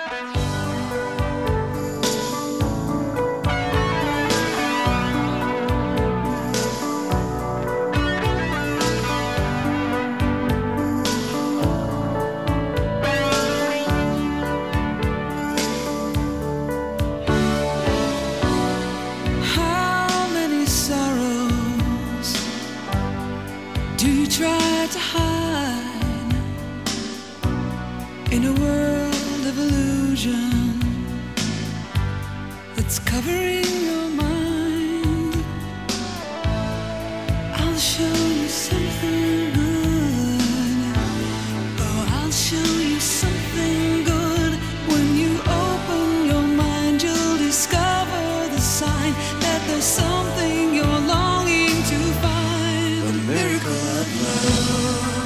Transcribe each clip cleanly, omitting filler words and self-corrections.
Try to hide in a world of illusion that's covering your mind. I'll show you something good. Oh, I'll show you something good. When you open your mind, you'll discover the sign that there's something you're longing to find. A miracle of love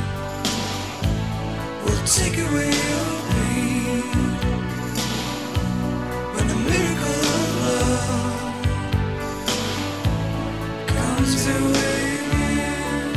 will take away your pain. When the miracle of love comes your way again.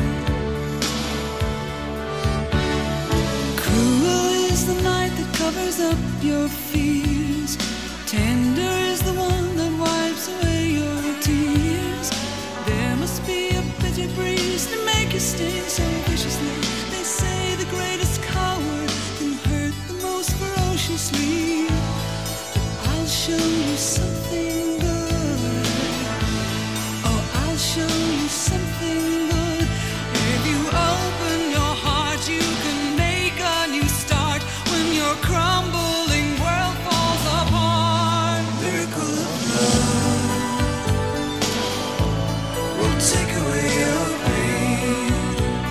Cruel is the night that covers up your fears. Tender is the one that wipes away your tears. There must be a bitter breeze to make you sting so viciously. They say the greatest coward can hurt the most ferociously. I'll show you something good. Oh, I'll show you something good. If you open your heart, you can make a new start when your crumbling world falls apart. Miracle of love will take away your pain.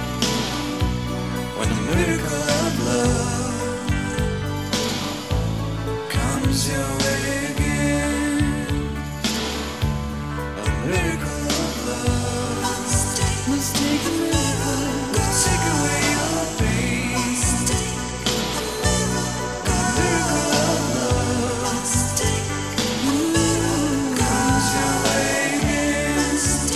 When the miracle of love comes your way again. A miracle of love Must take a miracle. will take away your pain. A miracle of love comes your way again.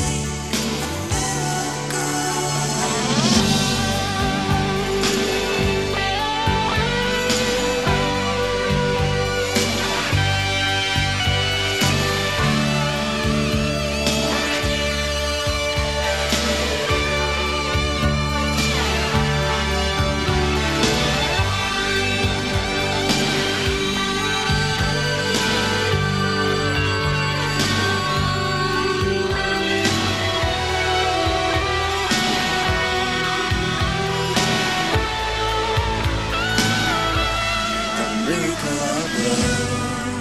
A miracle of love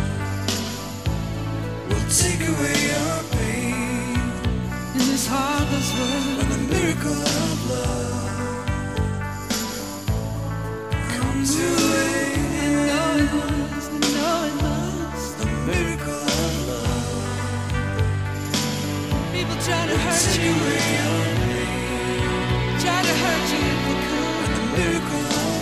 will take away your pain. In this heartless world, When the miracle of love comes your way, and know it must, and know it must. the miracle of love People try to hurt take you, away your pain. try to hurt you if they could. The miracle of